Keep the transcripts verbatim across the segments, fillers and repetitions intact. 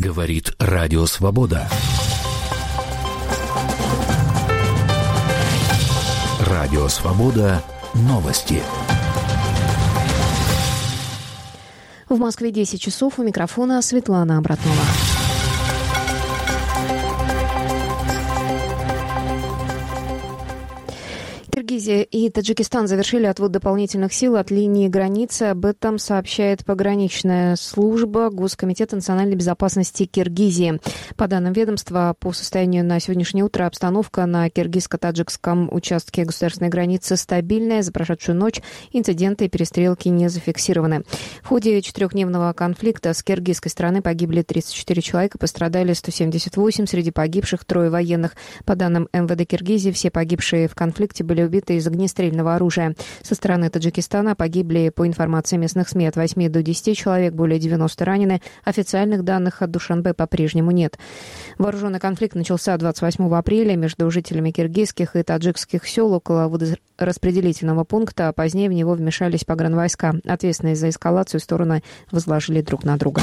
Говорит Радио Свобода. Радио Свобода. Новости. В Москве десять часов. У микрофона Светлана Обратнова. Киргизия и Таджикистан завершили отвод дополнительных сил от линии границы. Об этом сообщает пограничная служба Госкомитета национальной безопасности Киргизии. По данным ведомства, по состоянию на сегодняшнее утро обстановка на киргизско-таджикском участке государственной границы стабильная. За прошедшую ночь инциденты и перестрелки не зафиксированы. В ходе четырехдневного конфликта с киргизской стороны погибли тридцать четыре человека, пострадали сто семьдесят восемь. Среди погибших трое военных. По данным эм вэ дэ Киргизии, все погибшие в конфликте были убиты из огнестрельного оружия. Со стороны Таджикистана погибли, по информации местных СМИ, от восьми до десяти человек, более девяноста ранены. Официальных данных от Душанбе по-прежнему нет. Вооруженный конфликт начался двадцать восьмого апреля между жителями киргизских и таджикских сел около водораспределительного пункта, а позднее в него вмешались погранвойска. Ответственность за эскалацию стороны возложили друг на друга.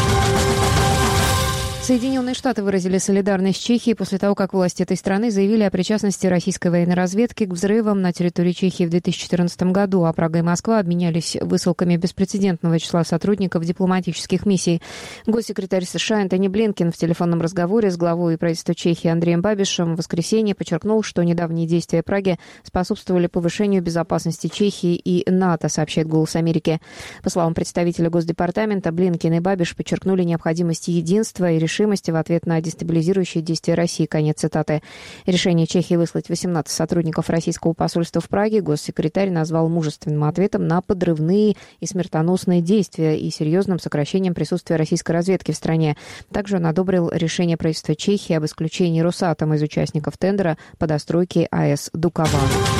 Соединенные Штаты выразили солидарность с Чехией после того, как власти этой страны заявили о причастности российской военной разведки к взрывам на территории Чехии в две тысячи четырнадцатом году, а Прага и Москва обменялись высылками беспрецедентного числа сотрудников дипломатических миссий. Госсекретарь США Энтони Блинкен в телефонном разговоре с главой правительства Чехии Андреем Бабишем в воскресенье подчеркнул, что недавние действия Праги способствовали повышению безопасности Чехии и НАТО, сообщает «Голос Америки». По словам представителя Госдепартамента, Блинкен и Бабиш подчеркнули необходимость единства и решения решимости в ответ на дестабилизирующие действия России. Конец цитаты. Решение Чехии выслать восемнадцать сотрудников российского посольства в Праге госсекретарь назвал мужественным ответом на подрывные и смертоносные действия и серьезным сокращением присутствия российской разведки в стране. Также он одобрил решение правительства Чехии об исключении Росатома из участников тендера по достройке АЭС Дукаван.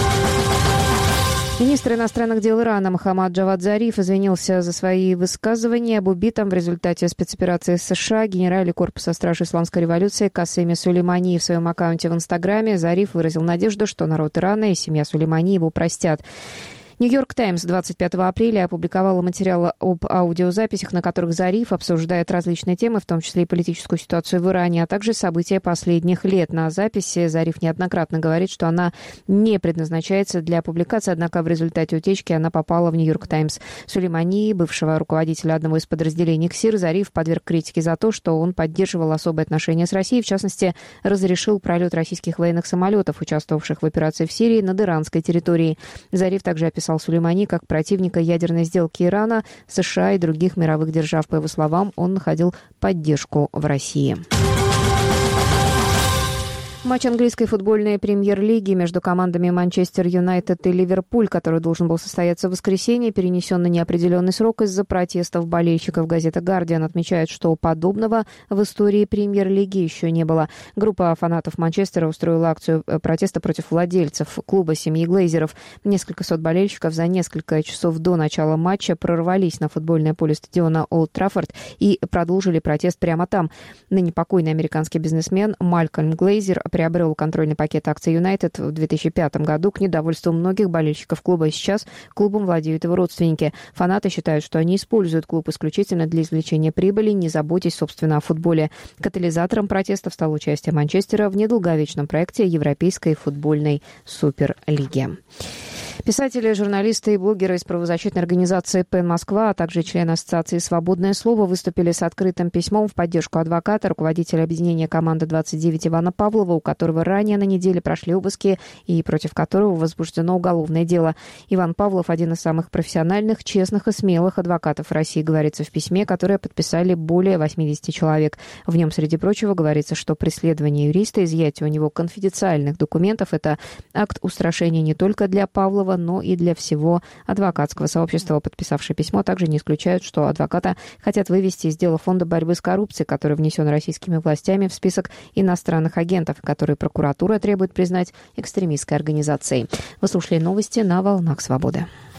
Министр иностранных дел Ирана Мохаммад Джавад Зариф извинился за свои высказывания об убитом в результате спецоперации США генерале корпуса стражи исламской революции Касеме Сулеймани. В своем аккаунте в Инстаграме Зариф выразил надежду, что народ Ирана и семья Сулеймани его простят. «Нью-Йорк Таймс» двадцать пятого апреля опубликовала материалы об аудиозаписях, на которых Зариф обсуждает различные темы, в том числе и политическую ситуацию в Иране, а также события последних лет. На записи Зариф неоднократно говорит, что она не предназначается для публикации, однако в результате утечки она попала в «Нью-Йорк Таймс». Сулеймани, бывшего руководителя одного из подразделений КСИР, Зариф подверг критике за то, что он поддерживал особые отношения с Россией, в частности, разрешил пролет российских военных самолетов, участвовавших в операции в Сирии, над иранской территорией. Зариф также описал Сулеймани как противника ядерной сделки Ирана, США и других мировых держав. По его словам, он находил поддержку в России. Матч английской футбольной премьер-лиги между командами Манчестер Юнайтед и Ливерпуль, который должен был состояться в воскресенье, перенесен на неопределенный срок из-за протестов болельщиков. Газета «Гардиан» отмечает, что подобного в истории премьер-лиги еще не было. Группа фанатов Манчестера устроила акцию протеста против владельцев клуба семьи Глейзеров. Несколько сот болельщиков за несколько часов до начала матча прорвались на футбольное поле стадиона Олд Траффорд и продолжили протест прямо там. Ныне покойный американский бизнесмен Малькольм Глейзер приобрел контрольный пакет акций Юнайтед в две тысячи пятом году к недовольству многих болельщиков клуба. И сейчас клубом владеют его родственники. Фанаты считают, что они используют клуб исключительно для извлечения прибыли, не заботясь, собственно, о футболе. Катализатором протестов стало участие Манчестера в недолговечном проекте Европейской футбольной суперлиги. Писатели, журналисты и блогеры из правозащитной организации «Пен Москва», а также члены Ассоциации «Свободное слово» выступили с открытым письмом в поддержку адвоката, руководителя объединения «Команда двадцать девять» Ивана Павлова, у которого ранее на неделе прошли обыски и против которого возбуждено уголовное дело. Иван Павлов – один из самых профессиональных, честных и смелых адвокатов России, говорится в письме, которое подписали более восьмидесяти человек. В нем, среди прочего, говорится, что преследование юриста, изъятие у него конфиденциальных документов – это акт устрашения не только для Павлова, но и для всего адвокатского сообщества. Подписавшие письмо также не исключают, что адвоката хотят вывести из дела Фонда борьбы с коррупцией, который внесен российскими властями в список иностранных агентов, который прокуратура требует признать экстремистской организацией. Вы слушали новости на «Волнах Свободы».